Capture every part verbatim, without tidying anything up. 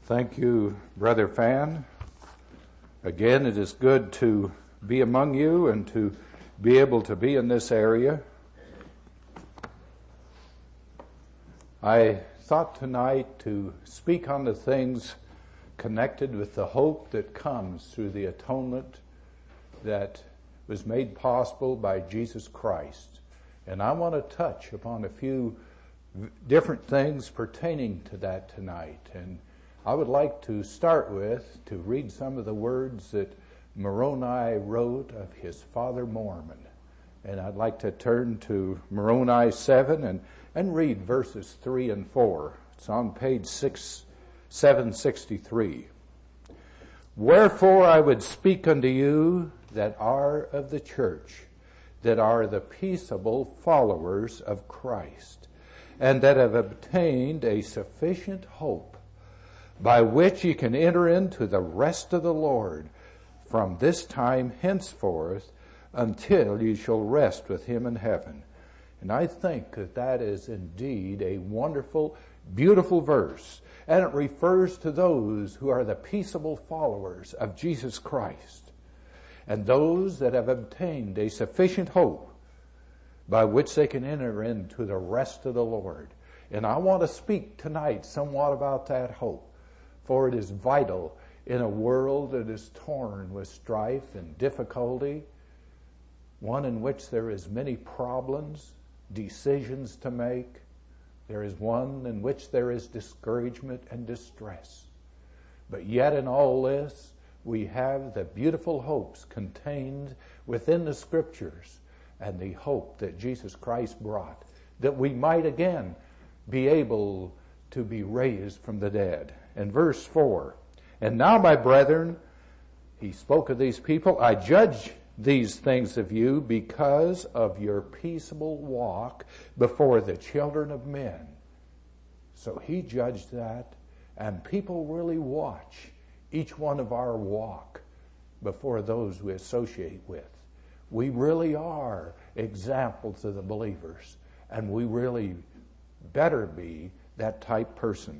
Thank you, Brother Fan. Again, it is good to be among you and to be able to be in this area. I thought tonight to speak on the things connected with the hope that comes through the atonement that was made possible by Jesus Christ. And I want to touch upon a few different things pertaining to that tonight. And I would like to start with, to read some of the words that Moroni wrote of his father Mormon. And I'd like to turn to Moroni seven and, and read verses three and four. It's on page six, seven sixty-three. Wherefore I would speak unto you that are of the church, that are the peaceable followers of Christ, and that have obtained a sufficient hope, by which ye can enter into the rest of the Lord from this time henceforth until ye shall rest with him in heaven. And I think that that is indeed a wonderful, beautiful verse. And it refers to those who are the peaceable followers of Jesus Christ, and those that have obtained a sufficient hope by which they can enter into the rest of the Lord. And I want to speak tonight somewhat about that hope. For it is vital in a world that is torn with strife and difficulty, one in which there is many problems, decisions to make. There is one in which there is discouragement and distress. But yet in all this, we have the beautiful hopes contained within the Scriptures and the hope that Jesus Christ brought, that we might again be able to be raised from the dead. In verse four, and now, my brethren, he spoke of these people, I judge these things of you because of your peaceable walk before the children of men. So he judged that, and people really watch each one of our walk before those we associate with. We really are examples of the believers, and we really better be that type person.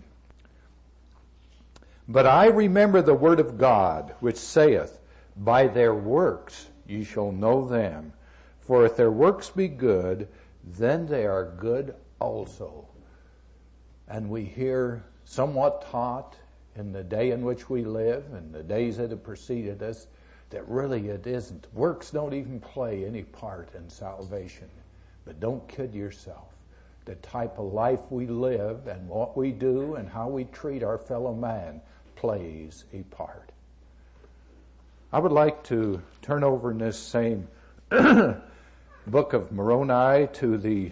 But I remember the word of God, which saith, by their works ye shall know them. For if their works be good, then they are good also. And we hear somewhat taught in the day in which we live and the days that have preceded us that really it isn't. Works don't even play any part in salvation. But don't kid yourself. The type of life we live and what we do and how we treat our fellow man plays a part. I would like to turn over in this same book of Moroni to the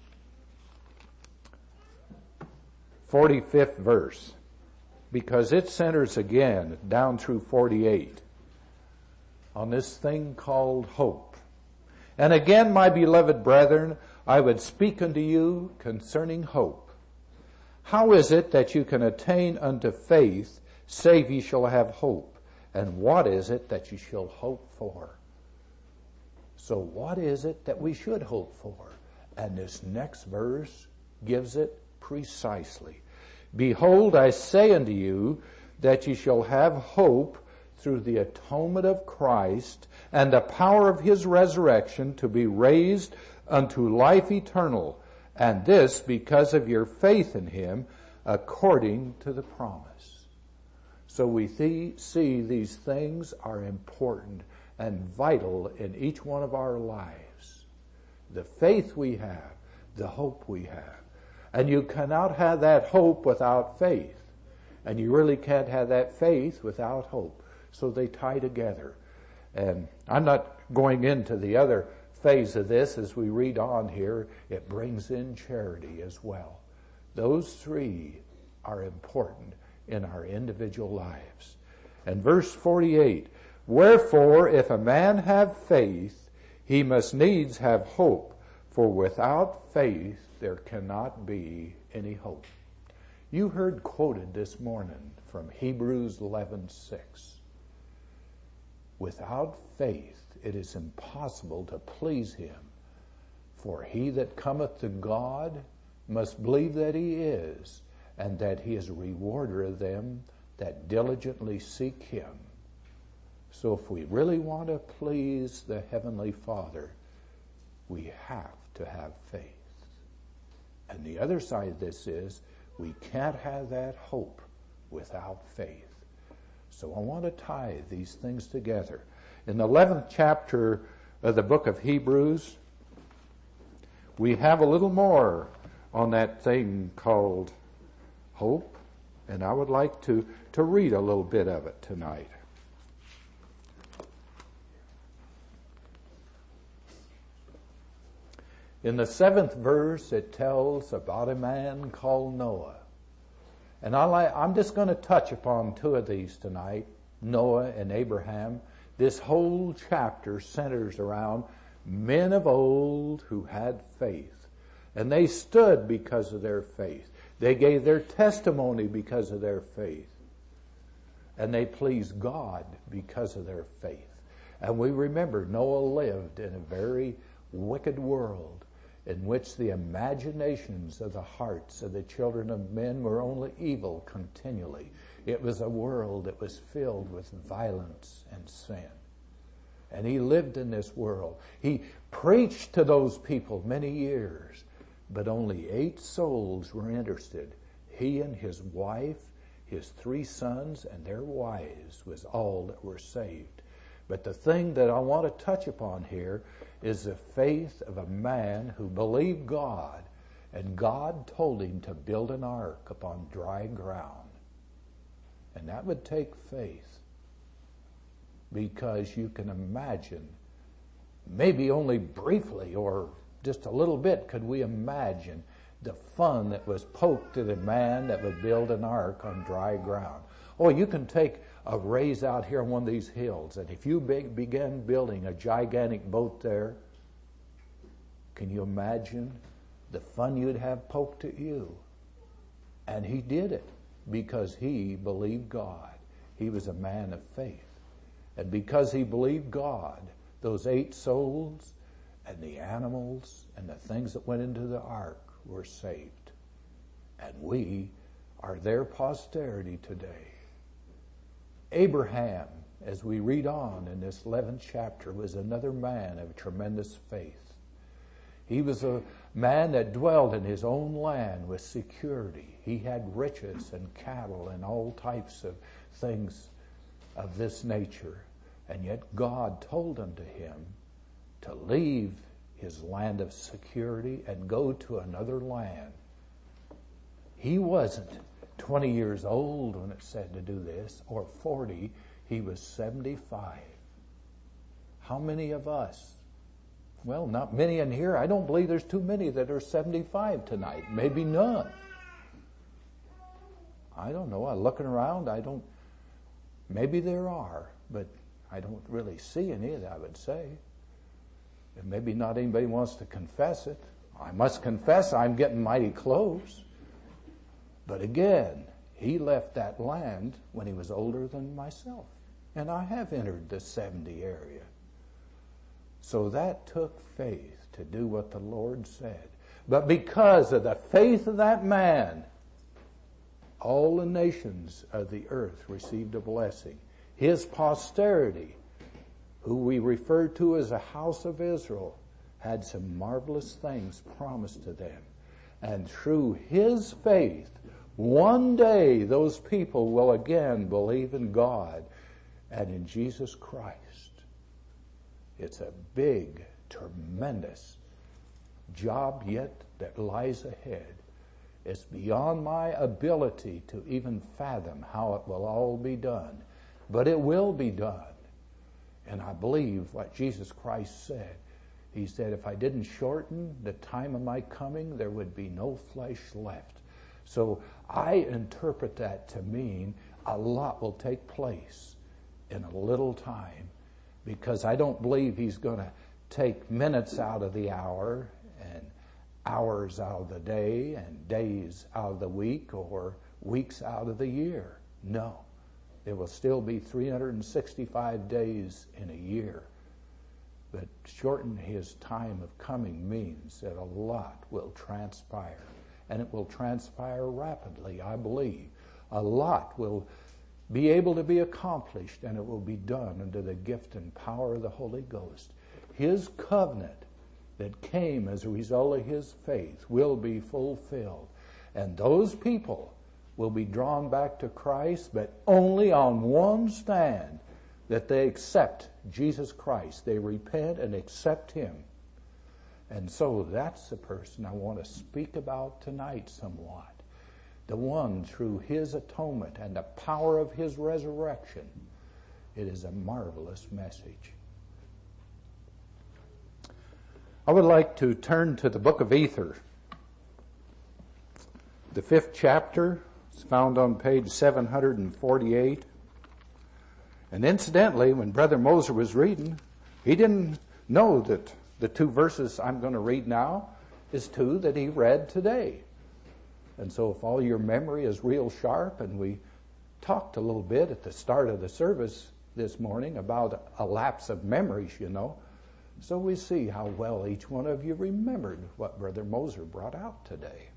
forty-fifth verse, because it centers again down through forty-eight on this thing called hope. And again, my beloved brethren, I would speak unto you concerning hope. How is it that you can attain unto faith, save ye shall have hope? And what is it that you shall hope for? So what is it that we should hope for? And this next verse gives it precisely. Behold, I say unto you that ye shall have hope through the atonement of Christ and the power of his resurrection to be raised unto life eternal, and this because of your faith in him according to the promise. So we th- see these things are important and vital in each one of our lives. The faith we have, the hope we have. And you cannot have that hope without faith. And you really can't have that faith without hope. So they tie together. And I'm not going into the other phase of this as we read on here. It brings in charity as well. Those three are important in our individual lives. And verse forty-eight, wherefore if a man have faith, he must needs have hope, for without faith there cannot be any hope. You heard quoted this morning from Hebrews eleven six. Without faith it is impossible to please him, for he that cometh to God must believe that he is, and that he is a rewarder of them that diligently seek him. So if we really want to please the Heavenly Father, we have to have faith. And the other side of this is we can't have that hope without faith. So I want to tie these things together. In the eleventh chapter of the book of Hebrews, we have a little more on that thing called hope, and I would like to, to read a little bit of it tonight. In the seventh verse, it tells about a man called Noah. And I like, I'm just going to touch upon two of these tonight, Noah and Abraham. This whole chapter centers around men of old who had faith. And they stood because of their faith. They gave their testimony because of their faith. And they pleased God because of their faith. And we remember Noah lived in a very wicked world, in which the imaginations of the hearts of the children of men were only evil continually. It was a world that was filled with violence and sin. And he lived in this world. He preached to those people many years, but only eight souls were interested. He and his wife, his three sons, and their wives was all that were saved. But the thing that I want to touch upon here is the faith of a man who believed God, and God told him to build an ark upon dry ground. And that would take faith, because you can imagine, maybe only briefly or just a little bit could we imagine the fun that was poked to the man that would build an ark on dry ground. Oh, you can take a raise out here on one of these hills, and if you big, began building a gigantic boat there, can you imagine the fun you'd have poked at you? And he did it because he believed God. He was a man of faith. And because he believed God, those eight souls and the animals and the things that went into the ark were saved. And we are their posterity today. Abraham, as we read on in this eleventh chapter, was another man of tremendous faith. He was a man that dwelled in his own land with security. He had riches and cattle and all types of things of this nature. And yet God told unto him to leave his land of security and go to another land. He wasn't twenty years old when it said to do this, or forty. He was seventy-five. How many of us? Well, not many in here. I don't believe there's too many that are seventy-five tonight. Maybe none. I don't know. I'm looking around. I don't, maybe there are, but I don't really see any, I would say. And maybe not anybody wants to confess it. I must confess I'm getting mighty close. But again, he left that land when he was older than myself. And I have entered the seventy area. So that took faith to do what the Lord said. But because of the faith of that man, all the nations of the earth received a blessing. His posterity, who we refer to as the house of Israel, had some marvelous things promised to them. And through his faith, one day those people will again believe in God and in Jesus Christ. It's a big, tremendous job yet that lies ahead. It's beyond my ability to even fathom how it will all be done. But it will be done. And I believe what Jesus Christ said. He said, if I didn't shorten the time of my coming, there would be no flesh left. So I interpret that to mean a lot will take place in a little time, because I don't believe he's going to take minutes out of the hour and hours out of the day and days out of the week or weeks out of the year. No. There will still be three hundred sixty-five days in a year. But shorten his time of coming means that a lot will transpire. And it will transpire rapidly, I believe. A lot will be able to be accomplished, and it will be done under the gift and power of the Holy Ghost. His covenant that came as a result of his faith will be fulfilled. And those people will be drawn back to Christ, but only on one stand, that they accept Jesus Christ. They repent and accept him. And so that's the person I want to speak about tonight somewhat. The one through his atonement and the power of his resurrection. It is a marvelous message. I would like to turn to the book of Ether. The fifth chapter is found on page seven forty-eight. And incidentally, when Brother Moser was reading, he didn't know that the two verses I'm going to read now is two that he read today. And so if all your memory is real sharp, and we talked a little bit at the start of the service this morning about a lapse of memories, you know, so we see how well each one of you remembered what Brother Moser brought out today.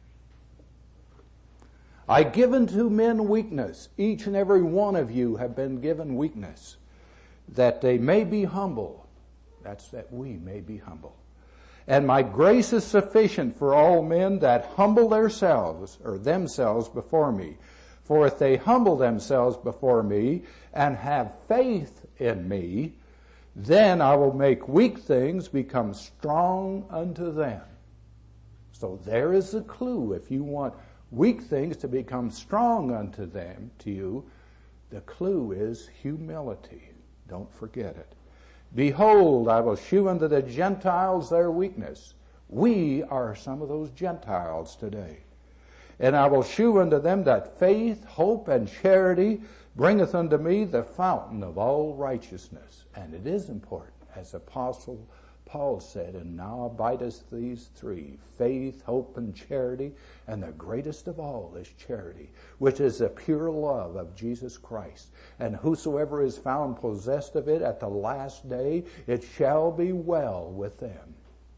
I give unto men weakness. Each and every one of you have been given weakness, that they may be humble. That's that we may be humble. And my grace is sufficient for all men that humble themselves or themselves before me. For if they humble themselves before me and have faith in me, then I will make weak things become strong unto them. So there is the clue. If you want weak things to become strong unto them, to you, the clue is humility. Don't forget it. Behold, I will shew unto the Gentiles their weakness. We are some of those Gentiles today. And I will shew unto them that faith, hope, and charity bringeth unto me the fountain of all righteousness. And it is important, as Apostle Paul said, and now abideth these three, faith, hope, and charity, and the greatest of all is charity, which is the pure love of Jesus Christ. And whosoever is found possessed of it at the last day, it shall be well with them.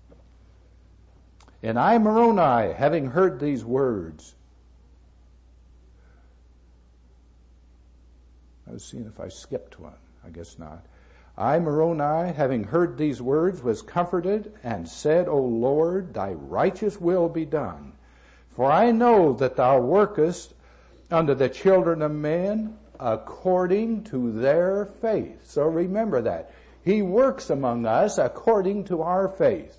And I, Moroni, having heard these words, I was seeing if I skipped one. I guess not. I, Moroni, having heard these words, was comforted and said, O Lord, thy righteous will be done. For I know that thou workest unto the children of men according to their faith. So remember that. He works among us according to our faith.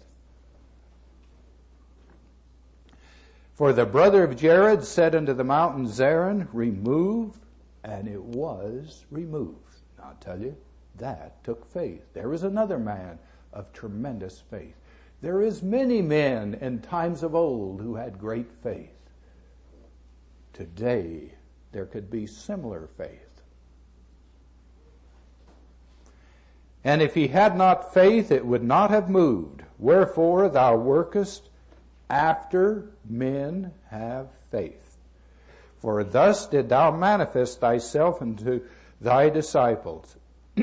For the brother of Jared said unto the mountain Zarin, remove, and it was removed. I'll tell you, that took faith. There is another man of tremendous faith. There is many men in times of old who had great faith. Today, there could be similar faith. And if he had not faith, it would not have moved. Wherefore thou workest after men have faith. For thus did thou manifest thyself unto thy disciples.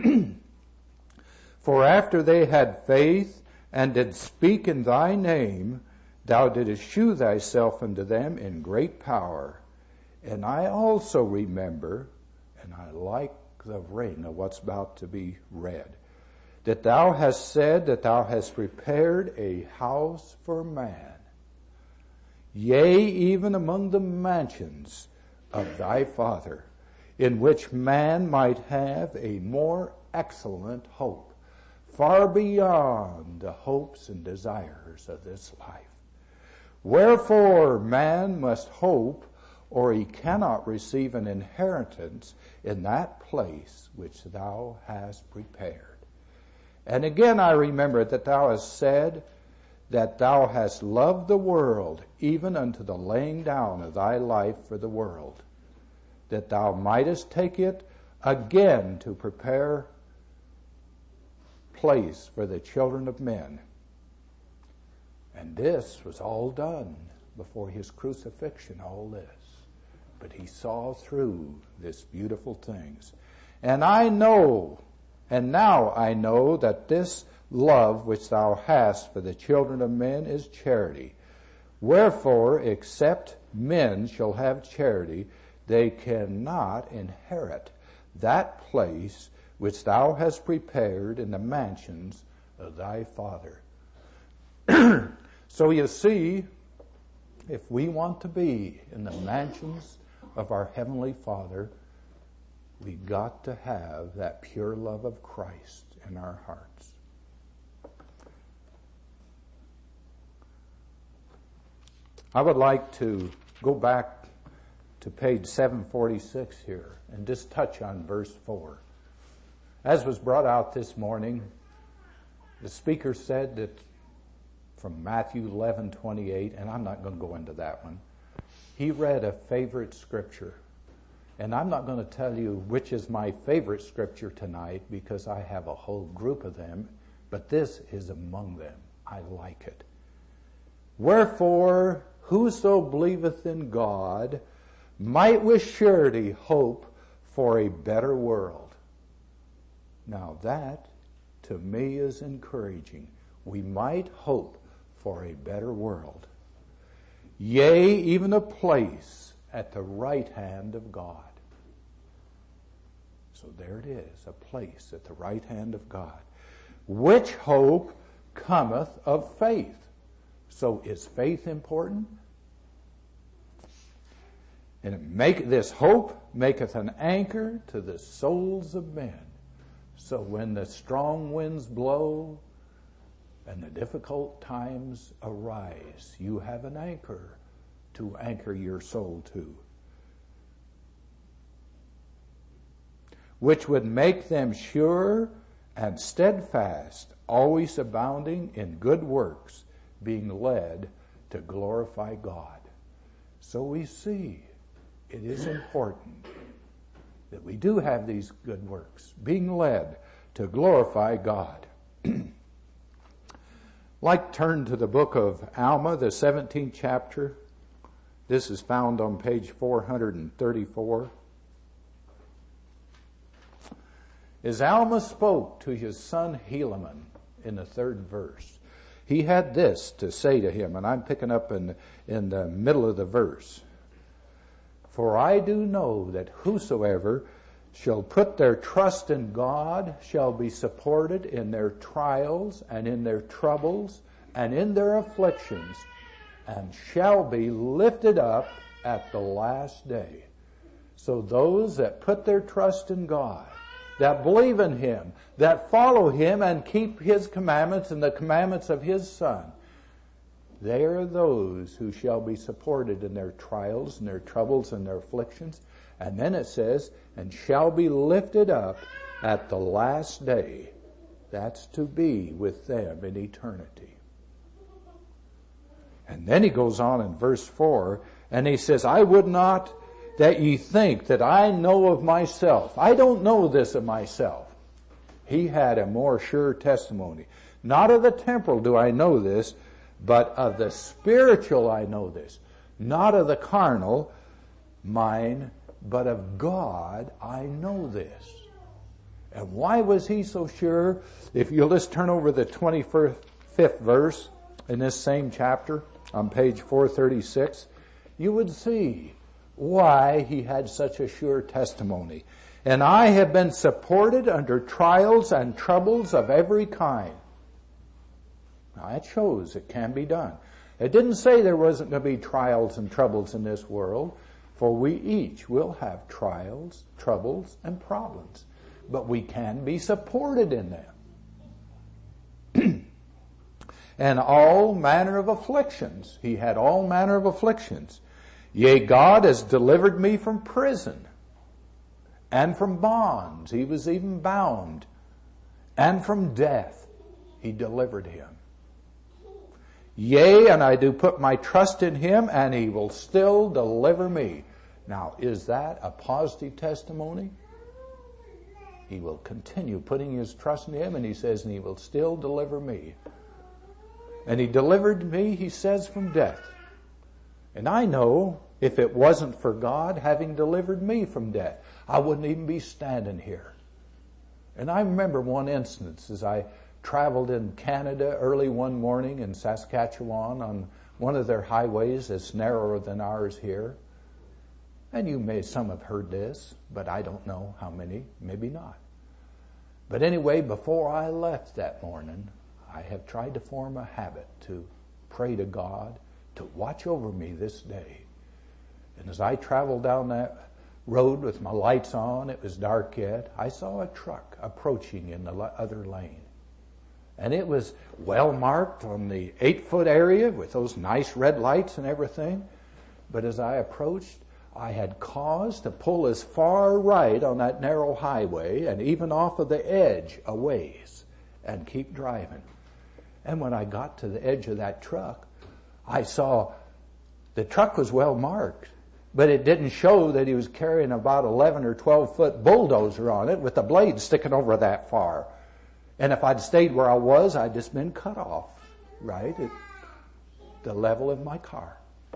For after they had faith and did speak in thy name, thou didst shew thyself unto them in great power. And I also remember, and I like the ring of what's about to be read, that thou hast said that thou hast prepared a house for man, yea, even among the mansions of thy Father, in which man might have a more excellent hope, far beyond the hopes and desires of this life. Wherefore man must hope, or he cannot receive an inheritance in that place which thou hast prepared. And again I remember that thou hast said that thou hast loved the world, even unto the laying down of thy life for the world, that thou mightest take it again to prepare place for the children of men. And this was all done before his crucifixion, all this. But he saw through this beautiful things. And I know, and now I know that this love which thou hast for the children of men is charity. Wherefore, except men shall have charity, they cannot inherit that place which thou hast prepared in the mansions of thy Father. So you see, if we want to be in the mansions of our Heavenly Father, we got to have that pure love of Christ in our hearts. I would like to go back to page seven forty-six here and just touch on verse four. As was brought out this morning, the speaker said that from Matthew eleven twenty-eight, and I'm not going to go into that one, he read a favorite scripture. And I'm not going to tell you which is my favorite scripture tonight because I have a whole group of them, but this is among them. I like it. Wherefore, whoso believeth in God might with surety hope for a better world. Now that, to me, is encouraging. We might hope for a better world. Yea, even a place at the right hand of God. So there it is, a place at the right hand of God. Which hope cometh of faith. So is faith important? And it make, this hope maketh an anchor to the souls of men. So when the strong winds blow and the difficult times arise, you have an anchor to anchor your soul to, which would make them sure and steadfast, always abounding in good works, being led to glorify God. So we see it is important that we do have these good works, being led to glorify God. Like turn to the book of Alma, the seventeenth chapter. This is found on page four thirty-four. As Alma spoke to his son Helaman in the third verse, he had this to say to him, and I'm picking up in, in the middle of the verse. For I do know that whosoever shall put their trust in God shall be supported in their trials and in their troubles and in their afflictions, and shall be lifted up at the last day. So those that put their trust in God, that believe in Him, that follow Him and keep His commandments and the commandments of His Son, they are those who shall be supported in their trials and their troubles and their afflictions. And then it says, and shall be lifted up at the last day. That's to be with them in eternity. And then he goes on in verse four, and he says, I would not that ye think that I know of myself. I don't know this of myself. He had a more sure testimony. Not of the temporal do I know this, but of the spiritual I know this. Not of the carnal mind, but of God I know this. And why was he so sure? If you'll just turn over the twenty-fifth verse in this same chapter on page four thirty-six, you would see why he had such a sure testimony. And I have been supported under trials and troubles of every kind. Now that shows it can be done. It didn't say there wasn't going to be trials and troubles in this world, for we each will have trials, troubles, and problems. But we can be supported in them. And all manner of afflictions. He had all manner of afflictions. Yea, God has delivered me from prison and from bonds. He was even bound. And from death He delivered him. Yea, and I do put my trust in Him, and He will still deliver me. Now, is that a positive testimony? He will continue putting his trust in Him, and he says, and He will still deliver me. And He delivered me, he says, from death. And I know if it wasn't for God having delivered me from death, I wouldn't even be standing here. And I remember one instance as I traveled in Canada early one morning in Saskatchewan on one of their highways that's narrower than ours here. And you may, some have heard this, but I don't know how many, maybe not. But anyway, before I left that morning, I have tried to form a habit to pray to God to watch over me this day. And as I traveled down that road with my lights on, it was dark yet, I saw a truck approaching in the other lane. And it was well marked on the eight foot area with those nice red lights and everything. But as I approached, I had cause to pull as far right on that narrow highway and even off of the edge a ways and keep driving. And when I got to the edge of that truck, I saw the truck was well marked, but it didn't show that he was carrying about eleven or twelve foot bulldozer on it with the blade sticking over that far. And if I'd stayed where I was, I'd just been cut off, right, at the level of my car.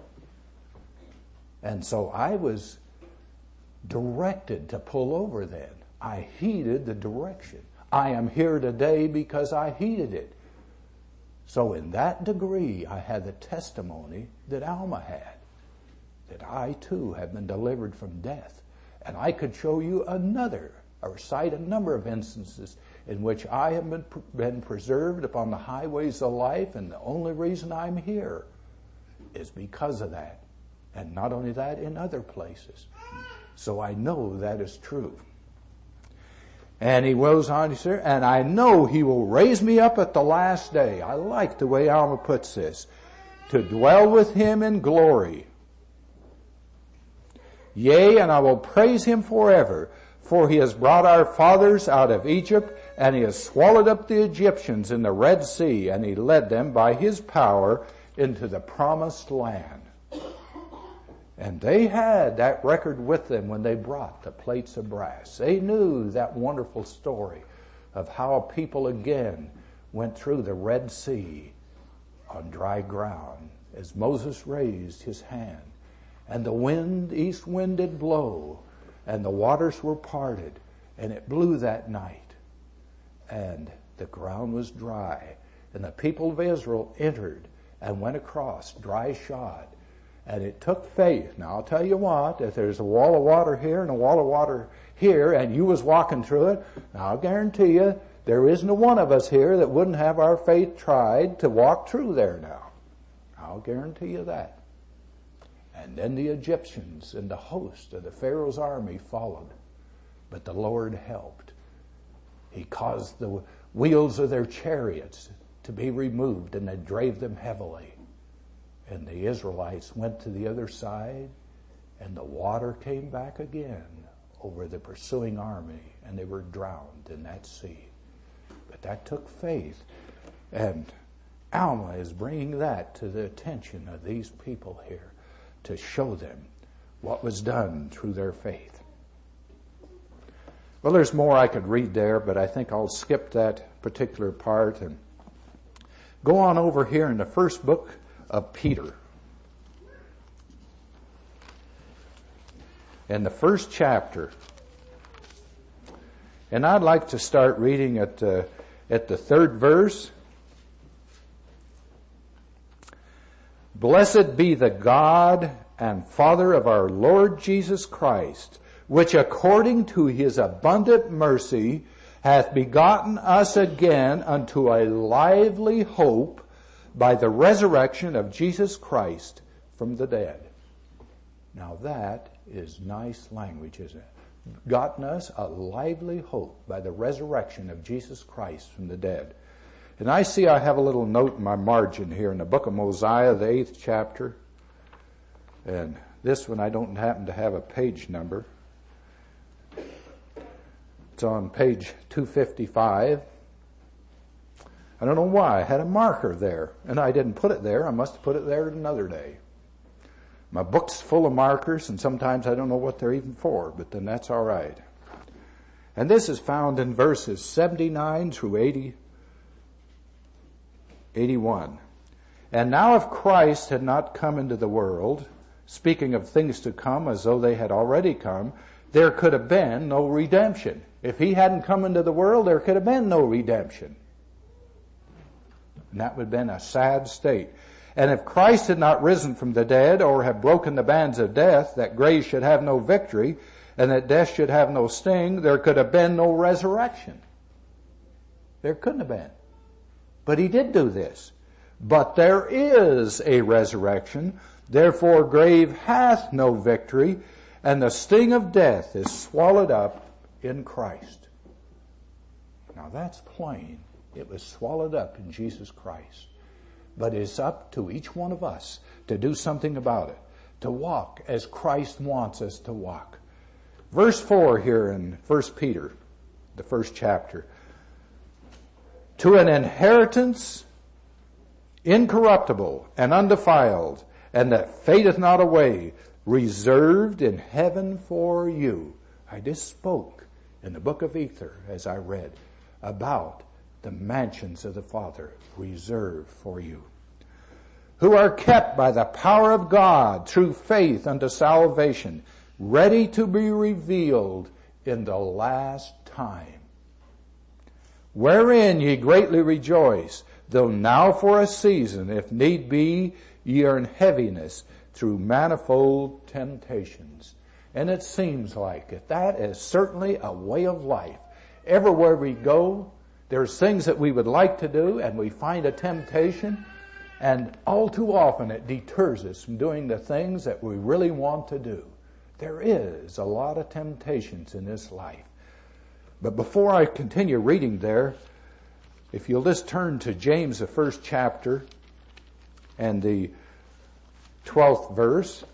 And so I was directed to pull over then. I heeded the direction. I am here today because I heeded it. So in that degree, I had the testimony that Alma had, that I too have been delivered from death. And I could show you another, or cite a number of instances in which I have been, been preserved upon the highways of life, and the only reason I'm here is because of that. And not only that, in other places. So I know that is true. And he goes on, he said, and I know he will raise me up at the last day. I like the way Alma puts this. To dwell with him in glory. Yea, and I will praise him forever. For he has brought our fathers out of Egypt, and he has swallowed up the Egyptians in the Red Sea, and he led them by his power into the promised land. And they had that record with them when they brought the plates of brass. They knew that wonderful story of how a people again went through the Red Sea on dry ground as Moses raised his hand. And the wind, east wind did blow, and the waters were parted, and it blew that night. And the ground was dry, and the people of Israel entered and went across dry shod. And it took faith. Now, I'll tell you what, if there's a wall of water here and a wall of water here, and you was walking through it, now I'll guarantee you, there isn't a one of us here that wouldn't have our faith tried to walk through there now. I'll guarantee you that. And then the Egyptians and the host of the Pharaoh's army followed. But the Lord helped. He caused the wheels of their chariots to be removed, and they drave them heavily. And the Israelites went to the other side, and the water came back again over the pursuing army, and they were drowned in that sea. But that took faith. And Alma is bringing that to the attention of these people here to show them what was done through their faith. Well, there's more I could read there, but I think I'll skip that particular part and go on over here in the first book of Peter. In the first chapter. And I'd like to start reading at, uh, at the third verse. Blessed be the God and Father of our Lord Jesus Christ, which according to his abundant mercy hath begotten us again unto a lively hope by the resurrection of Jesus Christ from the dead. Now that is nice language, isn't it? Gotten us a lively hope by the resurrection of Jesus Christ from the dead. And I see I have a little note in my margin here in the book of Mosiah, the eighth chapter. And this one I don't happen to have a page number. It's on page two fifty-five. I don't know why. I had a marker there, and I didn't put it there. I must have put it there another day. My book's full of markers, and sometimes I don't know what they're even for, but then that's all right. And this is found in verses seventy-nine through eighty, eighty-one. And now if Christ had not come into the world, speaking of things to come as though they had already come, there could have been no redemption. If he hadn't come into the world, there could have been no redemption. And that would have been a sad state. And if Christ had not risen from the dead, or have broken the bands of death, that grave should have no victory, and that death should have no sting, there could have been no resurrection. There couldn't have been. But he did do this. But there is a resurrection, therefore grave hath no victory, and the sting of death is swallowed up in Christ. Now that's plain. It was swallowed up in Jesus Christ. But it's up to each one of us to do something about it, to walk as Christ wants us to walk. Verse four here in First Peter, the first chapter. To an inheritance incorruptible and undefiled, and that fadeth not away, reserved in heaven for you. I just spoke in the book of Ether, as I read, about the mansions of the Father reserved for you, who are kept by the power of God through faith unto salvation, ready to be revealed in the last time. Wherein ye greatly rejoice, though now for a season, if need be, ye are in heaviness through manifold temptations. And it seems like it. That is certainly a way of life. Everywhere we go, there's things that we would like to do, and we find a temptation, and all too often it deters us from doing the things that we really want to do. There is a lot of temptations in this life. But before I continue reading there, if you'll just turn to James, the first chapter, and the twelfth verse,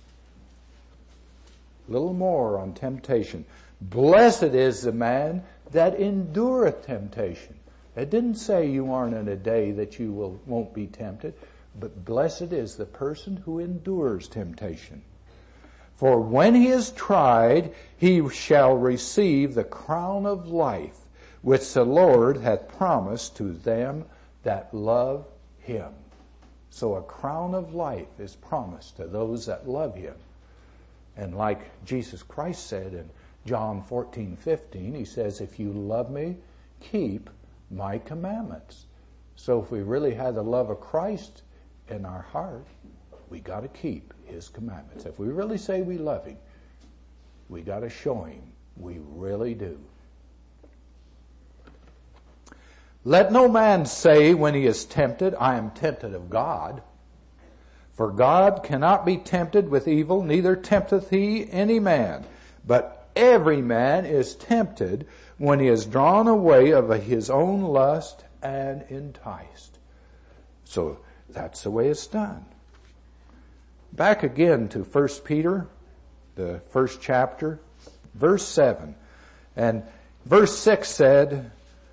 a little more on temptation. Blessed is the man that endureth temptation. It didn't say you aren't in a day that you will, won't be tempted, but blessed is the person who endures temptation. For when he is tried, he shall receive the crown of life, which the Lord hath promised to them that love him. So a crown of life is promised to those that love him. And like Jesus Christ said in John fourteen fifteen, he says, if you love me, keep my commandments. So if we really have the love of Christ in our heart, we got to keep his commandments. If we really say we love him, we got to show him we really do. Let no man say when he is tempted, I am tempted of God. For God cannot be tempted with evil, neither tempteth he any man. But every man is tempted when he is drawn away of his own lust and enticed. So that's the way it's done. Back again to First Peter, the first chapter, verse seven. And verse six said,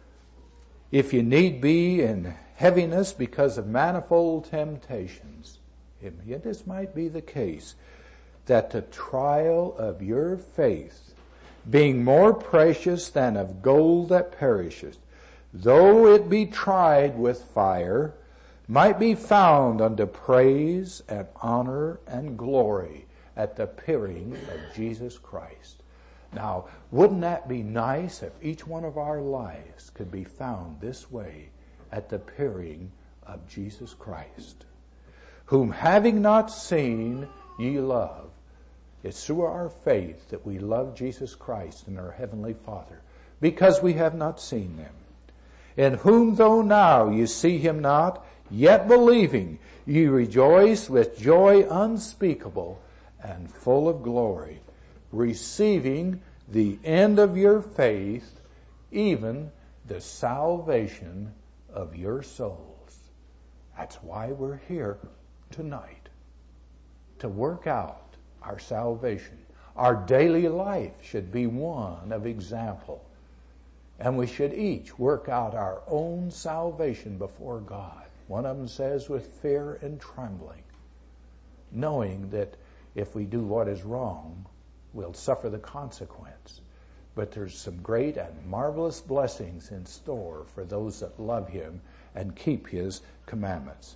if you need be in heaviness because of manifold temptations, yet this might be the case, that the trial of your faith, being more precious than of gold that perisheth, though it be tried with fire, might be found unto praise and honor and glory at the appearing of Jesus Christ. Now, wouldn't that be nice if each one of our lives could be found this way at the appearing of Jesus Christ, whom having not seen ye love. It's through our faith that we love Jesus Christ and our Heavenly Father, because we have not seen them. In whom though now you see him not, yet believing, ye rejoice with joy unspeakable and full of glory, receiving the end of your faith, even the salvation of your souls. That's why we're here tonight, to work out our salvation. Our daily life should be one of example, and we should each work out our own salvation before God. One of them says with fear and trembling, knowing that if we do what is wrong, we'll suffer the consequence. But there's some great and marvelous blessings in store for those that love him and keep his commandments.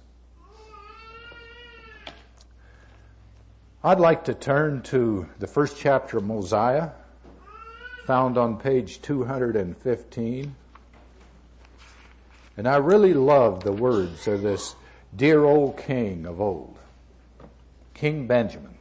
I'd like to turn to the first chapter of Mosiah, found on page two hundred fifteen. And I really love the words of this dear old king of old, King Benjamin.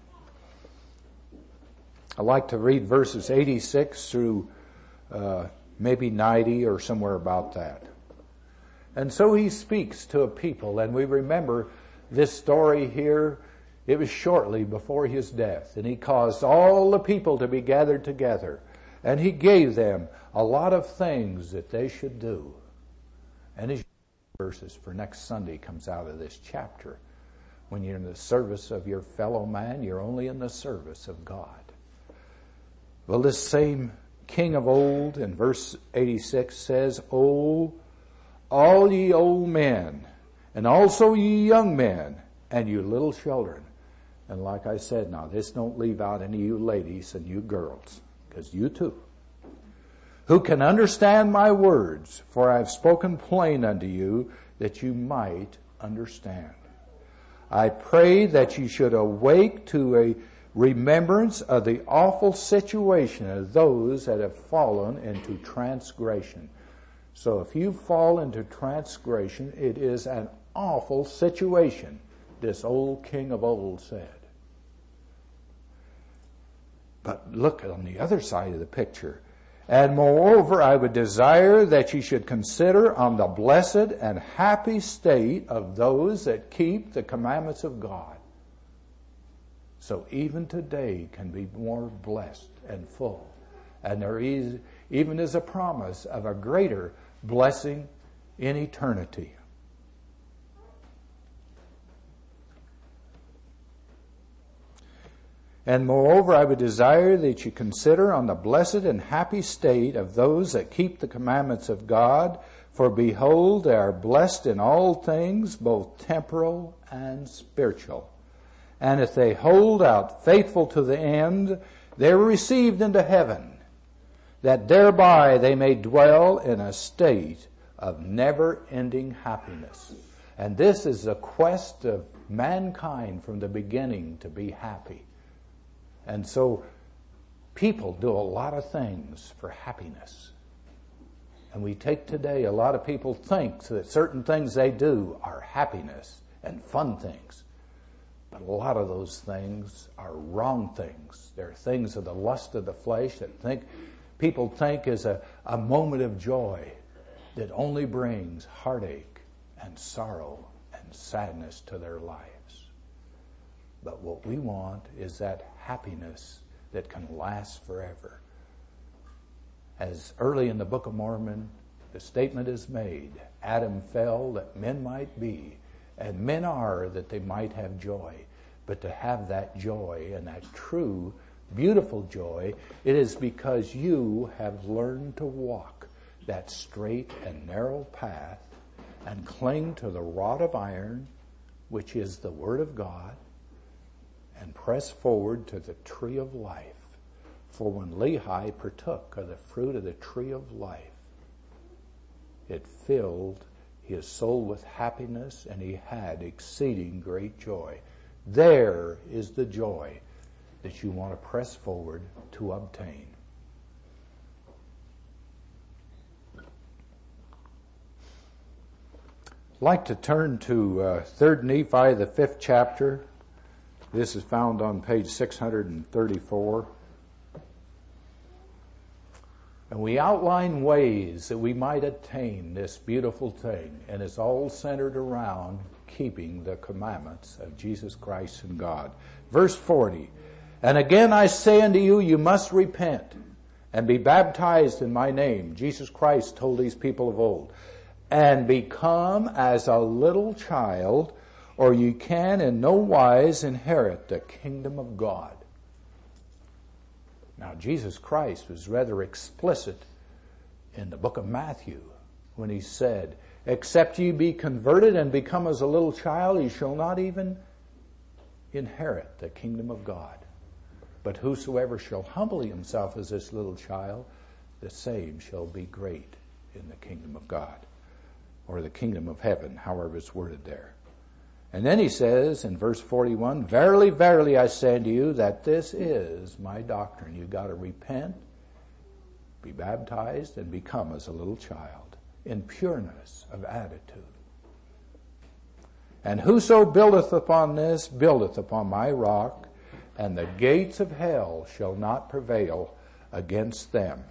I like to read verses eighty-six through uh, maybe ninety or somewhere about that. And so he speaks to a people, and we remember this story here. It was shortly before his death, and he caused all the people to be gathered together, and he gave them a lot of things that they should do. And his verses for next Sunday comes out of this chapter. When you're in the service of your fellow man, you're only in the service of God. Well, this same king of old in verse eighty-six says, "O all ye old men, and also ye young men, and you little children." And like I said, now this don't leave out any of you ladies and you girls, because you too. "Who can understand my words, for I have spoken plain unto you, that you might understand. I pray that you should awake to a remembrance of the awful situation of those that have fallen into transgression." So if you fall into transgression, it is an awful situation, this old king of old said. But look on the other side of the picture. "And moreover, I would desire that you should consider on the blessed and happy state of those that keep the commandments of God." So even today can be more blessed and full. And there is, even is a promise of a greater blessing in eternity. "And moreover, I would desire that you consider on the blessed and happy state of those that keep the commandments of God, for behold, they are blessed in all things, both temporal and spiritual. And if they hold out faithful to the end, they are received into heaven, that thereby they may dwell in a state of never-ending happiness." And this is the quest of mankind from the beginning, to be happy. And so people do a lot of things for happiness. And we take today, a lot of people think that certain things they do are happiness and fun things. But a lot of those things are wrong things. They're things of the lust of the flesh that think people think is a, a moment of joy that only brings heartache and sorrow and sadness to their lives. But what we want is that happiness that can last forever. As early in the Book of Mormon, the statement is made, Adam fell that men might be, and men are that they might have joy. But to have that joy and that true, beautiful joy, it is because you have learned to walk that straight and narrow path and cling to the rod of iron, which is the Word of God, and press forward to the tree of life. For when Lehi partook of the fruit of the tree of life, it filled his soul with happiness, and he had exceeding great joy. There is the joy that you want to press forward to obtain. I'd like to turn to uh, Third Nephi, the fifth chapter. This is found on page six hundred thirty-four. And we outline ways that we might attain this beautiful thing, and it's all centered around keeping the commandments of Jesus Christ and God. Verse forty, "And again I say unto you, you must repent and be baptized in my name." Jesus Christ told these people of old, "and become as a little child, or you can in no wise inherit the kingdom of God." Now, Jesus Christ was rather explicit in the book of Matthew when he said, "Except ye be converted and become as a little child, ye shall not even inherit the kingdom of God. But whosoever shall humble himself as this little child, the same shall be great in the kingdom of God," or the kingdom of heaven, however it's worded there. And then he says in verse forty-one, "Verily, verily, I say unto you that this is my doctrine." You've got to repent, be baptized, and become as a little child in pureness of attitude. And whoso buildeth upon this, buildeth upon my rock, and the gates of hell shall not prevail against them.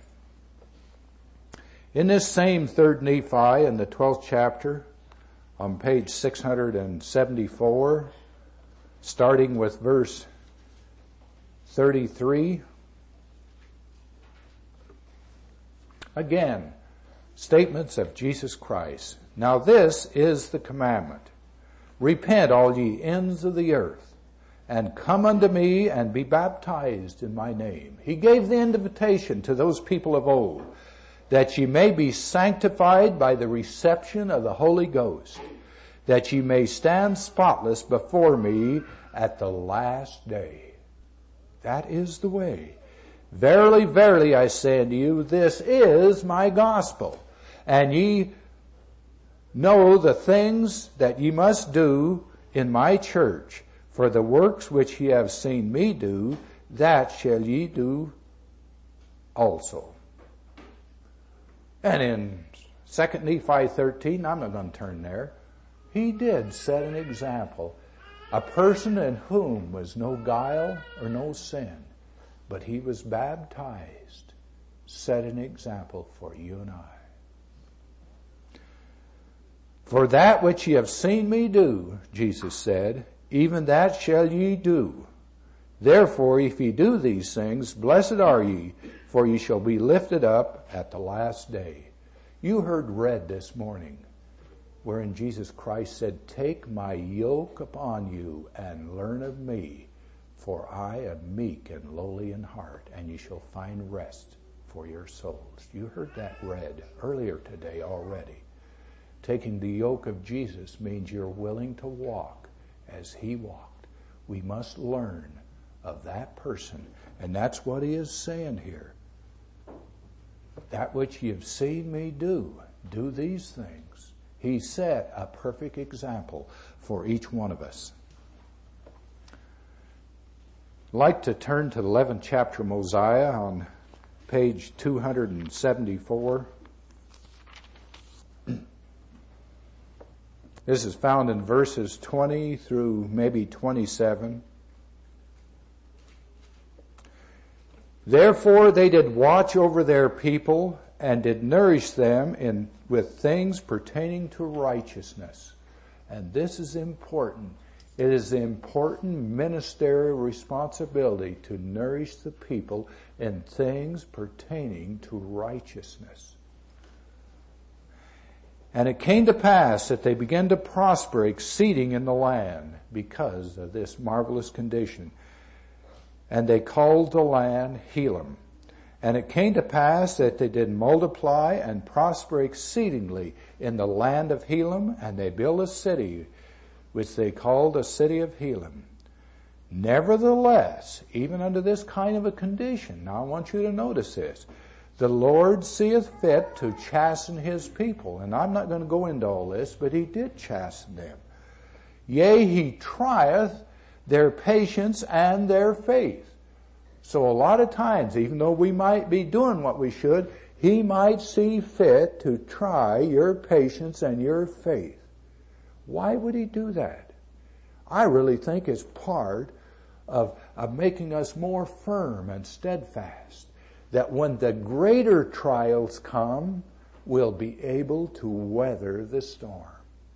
In this same third Nephi, in the twelfth chapter, on page six hundred seventy-four, starting with verse thirty-three, again, statements of Jesus Christ. Now this is the commandment. Repent, all ye ends of the earth, and come unto me and be baptized in my name. He gave the invitation to those people of old, that ye may be sanctified by the reception of the Holy Ghost, that ye may stand spotless before me at the last day. That is the way. Verily, verily, I say unto you, this is my gospel. And ye know the things that ye must do in my church. For the works which ye have seen me do, that shall ye do also. And in Second Nephi thirteen, I'm not going to turn there, he did set an example. A person in whom was no guile or no sin, but he was baptized, set an example for you and I. For that which ye have seen me do, Jesus said, even that shall ye do. Therefore, if ye do these things, blessed are ye, for ye shall be lifted up at the last day. You heard read this morning, wherein Jesus Christ said, take my yoke upon you and learn of me, for I am meek and lowly in heart, and ye shall find rest for your souls. You heard that read earlier today already. Taking the yoke of Jesus means you're willing to walk as he walked. We must learn of that person. And that's what he is saying here. That which you've seen me do, do these things. He set a perfect example for each one of us. I'd like to turn to the eleventh chapter of Mosiah on page two hundred seventy-four. This is found in verses twenty through maybe twenty-seven. Therefore they did watch over their people and did nourish them in with things pertaining to righteousness. And this is important. It is the important ministerial responsibility to nourish the people in things pertaining to righteousness. And it came to pass that they began to prosper exceeding in the land because of this marvelous condition. And they called the land Helam. And it came to pass that they did multiply and prosper exceedingly in the land of Helam, and they built a city, which they called the city of Helam. Nevertheless, even under this kind of a condition, now I want you to notice this, the Lord seeth fit to chasten his people. And I'm not going to go into all this, but he did chasten them. Yea, he trieth their patience and their faith. So a lot of times, even though we might be doing what we should, he might see fit to try your patience and your faith. Why would he do that? I really think it's part of, of making us more firm and steadfast. That when the greater trials come, we'll be able to weather the storm.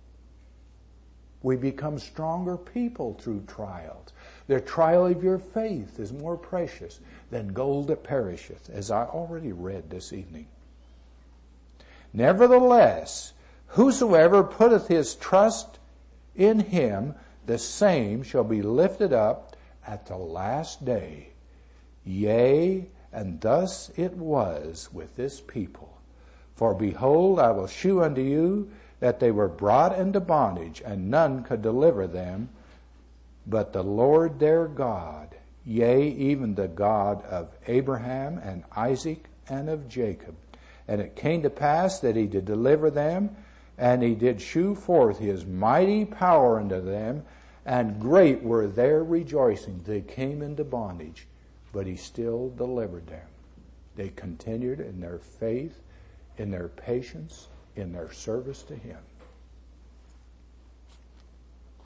We become stronger people through trials. The trial of your faith is more precious than gold that perisheth, as I already read this evening. Nevertheless, whosoever putteth his trust in him, the same shall be lifted up at the last day. Yea, and thus it was with this people. For behold, I will shew unto you that they were brought into bondage, and none could deliver them, but the Lord their God, yea, even the God of Abraham and Isaac and of Jacob. And it came to pass that he did deliver them, and he did shew forth his mighty power unto them, and great were their rejoicing. They came into bondage, but he still delivered them. They continued in their faith, in their patience, in their service to him.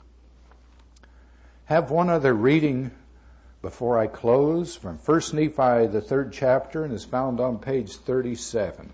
Have one other reading before I close from First Nephi, the third chapter, and is found on page thirty-seven.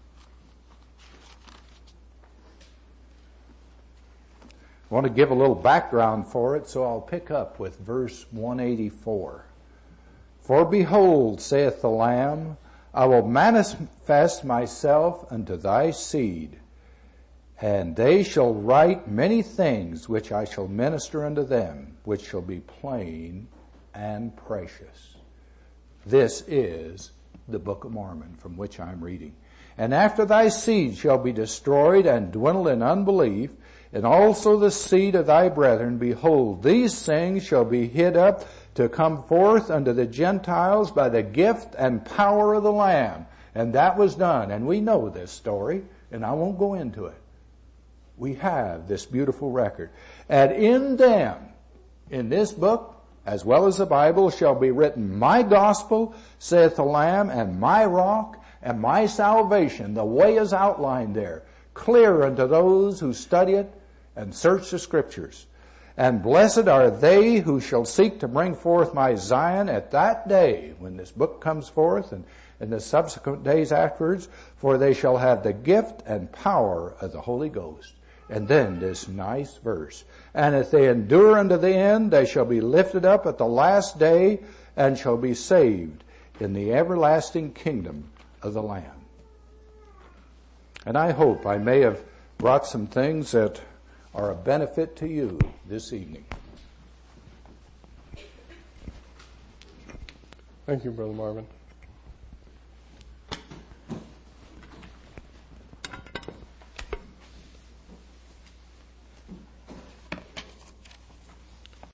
I want to give a little background for it, so I'll pick up with verse one eighty-four. For behold, saith the Lamb, I will manifest myself unto thy seed, and they shall write many things which I shall minister unto them, which shall be plain and precious. This is the Book of Mormon from which I'm reading. And after thy seed shall be destroyed and dwindle in unbelief, and also the seed of thy brethren, behold, these things shall be hid up to come forth unto the Gentiles by the gift and power of the Lamb. And that was done. And we know this story, and I won't go into it. We have this beautiful record. And in them, in this book, as well as the Bible, shall be written my gospel, saith the Lamb, and my rock, and my salvation. The way is outlined there, clear unto those who study it and search the Scriptures. And blessed are they who shall seek to bring forth my Zion at that day, when this book comes forth, and in the subsequent days afterwards, for they shall have the gift and power of the Holy Ghost. And then this nice verse. And if they endure unto the end, they shall be lifted up at the last day, and shall be saved in the everlasting kingdom of the Lamb. And I hope I may have brought some things that are a benefit to you this evening. Thank you, Brother Marvin.